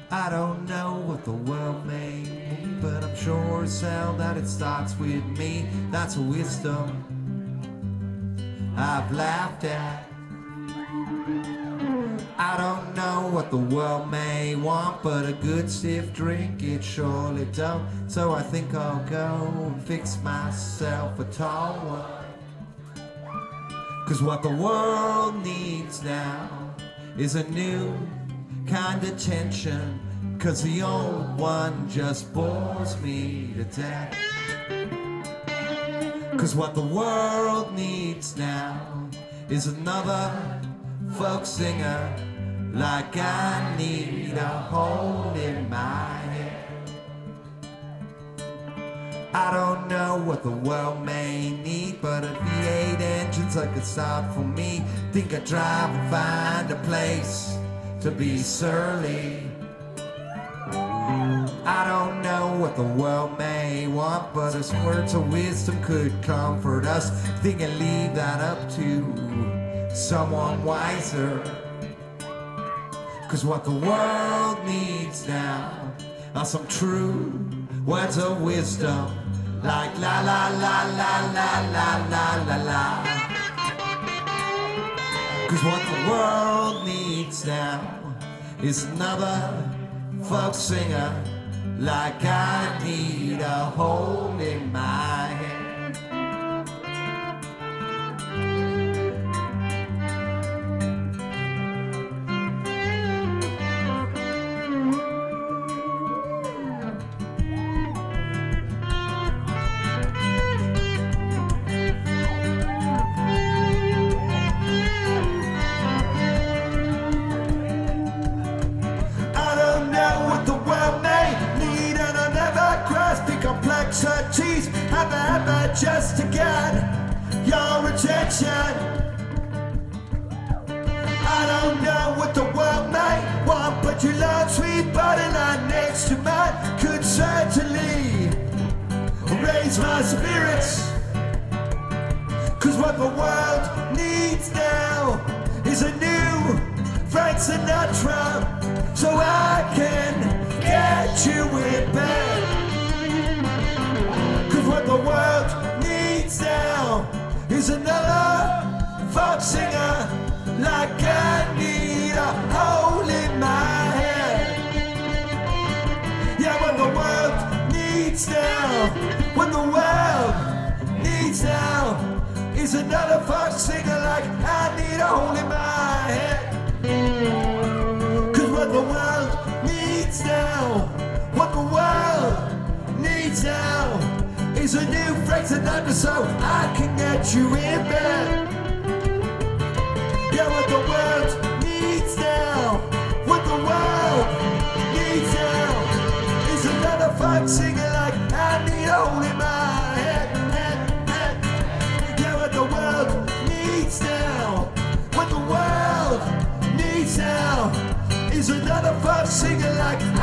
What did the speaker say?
I don't know what the world may mean, but I'm sure as hell that it starts with me. That's a wisdom I've laughed at. I don't know what the world may want, but a good stiff drink it surely don't. So I think I'll go and fix myself a tall one. 'Cause what the world needs now is a new kind of tension, 'cause the old one just bores me to death. 'Cause what the world needs now is another folk singer, like I need a hole in my head. I don't know what the world may need, but a V8 engine's like a start for me. Think I'd drive and find a place to be surly. I don't know what the world may want, but a words of wisdom could comfort us. Think I'd leave that up to someone wiser. 'Cause what the world needs now are some true words of wisdom, like la la la la la la la la la. 'Cause what the world needs now is another folk singer, like I need a hole in my head. Complexities, have just to get your attention. I don't know what the world may want, but your love, sweet body lying next to mine could certainly raise my spirits. 'Cause what the world needs now is a new Frank Sinatra, so I can get you in bed. What the world needs now is another folk singer, like I need a hole in my head. Yeah, what the world needs now, what the world needs now is another folk singer, like I need a hole in my head. 'Cause what the world needs now, what the world needs now is a new Frank Sinatra, so I can get you in bed. Yeah, what the world needs now, what the world needs now is another folk singer, like I need a hole in my head. Yeah, what the world needs now, what the world needs now is another folk singer, like